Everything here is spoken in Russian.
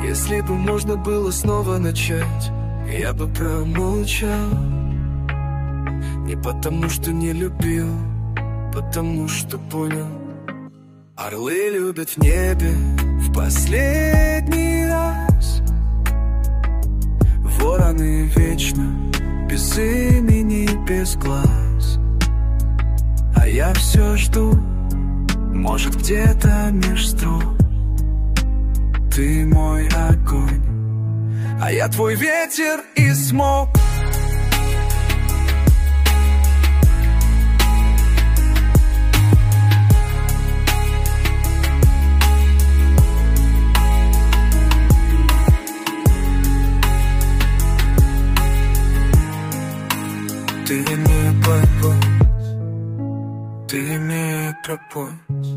Если бы можно было снова начать, я бы промолчал. Не потому что не любил, потому что понял. Орлы любят в небе в последний раз. Вороны вечно без имени, без глаз. А я все жду, может где-то меж строк. Ты мой огонь, а я твой ветер и смог. Ты не пропасть, ты не пропасть.